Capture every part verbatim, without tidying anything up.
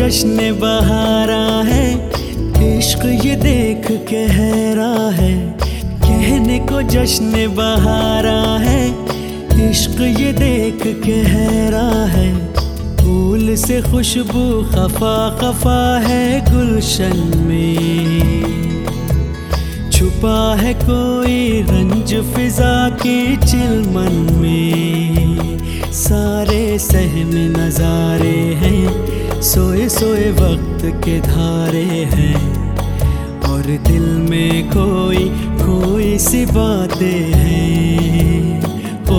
जश्न बहारा है, इश्क ये देख के हैरा है। कहने को जश्न बहारा है, इश्क ये देख के हैरा है। फूल से खुशबू खफा खफा है गुलशन में, छुपा है कोई रंज फिजा की चिलमन में। सारे सहम नजारे हैं, सोए सोए वक्त के धारे हैं, और दिल में कोई कोई सी बातें हैं। ओ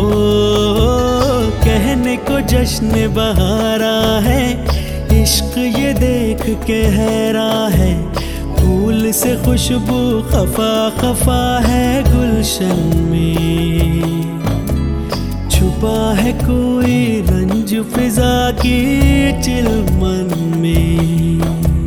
कहने को जश्न बहारा है, इश्क ये देख के हैरा है। फूल से खुशबू खफा खफा है गुलशन में, छुपा है कोई रंज फिजा की चिलमन में।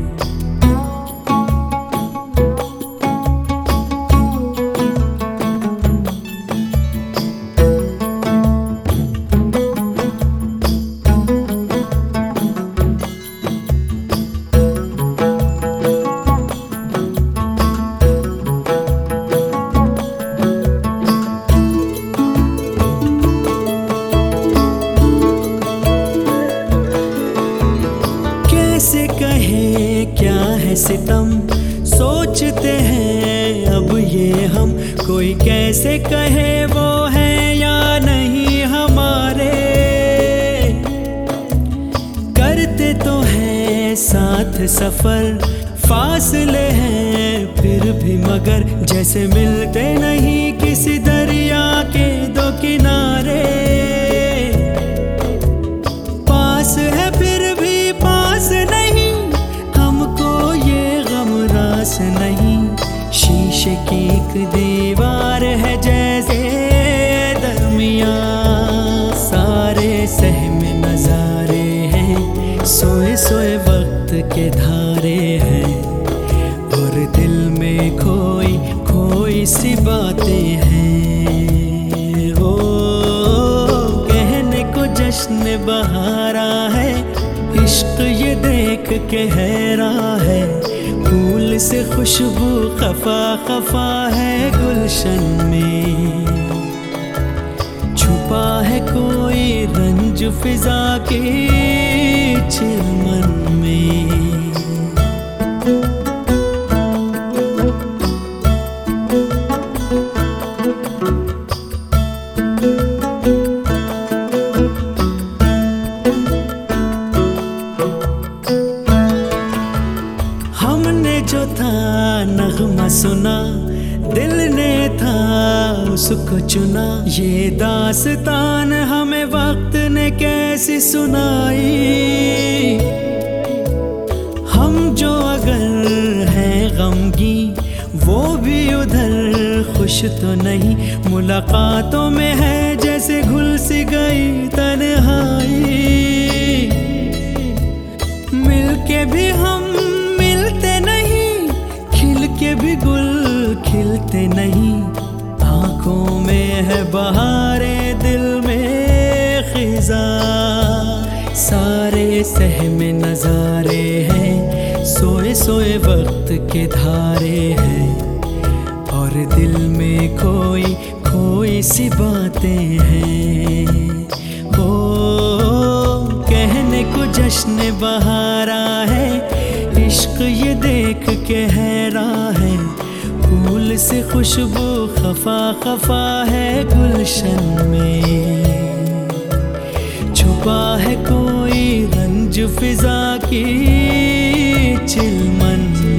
कैसे कहे क्या है सितम, सोचते हैं अब ये हम। कोई कैसे कहे वो है या नहीं हमारे, करते तो हैं साथ सफर, फासले हैं फिर भी मगर जैसे मिलते नहीं किसी दरिया के दो किनारे। पास है फिर भी पास नहीं, हमको ये गम रास नहीं। शीशे की एक दीवार है जैसे दरमिया, सारे सहम नजारे हैं, सोए सोए वक्त के धारे हैं, और दिल में खोई खोई सी बातें हैं। ओ कहने को जश्न बहारा है, इश्क ये देख के हैरा है। फूल से खुशबू खफा खफा है गुलशन में, छुपा है कोई रंज फिजा के चिलमन में। हमने जो था नगमा सुना, दिल ने था उसको चुना। ये दास्तान हमें वक्त ने कैसी सुनाई। हम जो अगर हैं गमगी, वो भी उधर खुश तो नहीं। मुलाकातों में है जैसे घुल सी गई तन्हाई। मिलके भी हम मिलते नहीं, खिल के भी गुल खिलते नहीं। आंखों में है बहारे, दिल में खिजा, सारे सहम नजारे हैं, सोए सोए वक्त के धारे हैं, और दिल में कोई कोई सी बातें हैं। ओ कहने को जश्न बहारा है, इश्क ये देख के हैरा है। फूल से खुशबू खफा खफा है गुलशन में, छुपा है कोई रंज फिजा की चिलमन।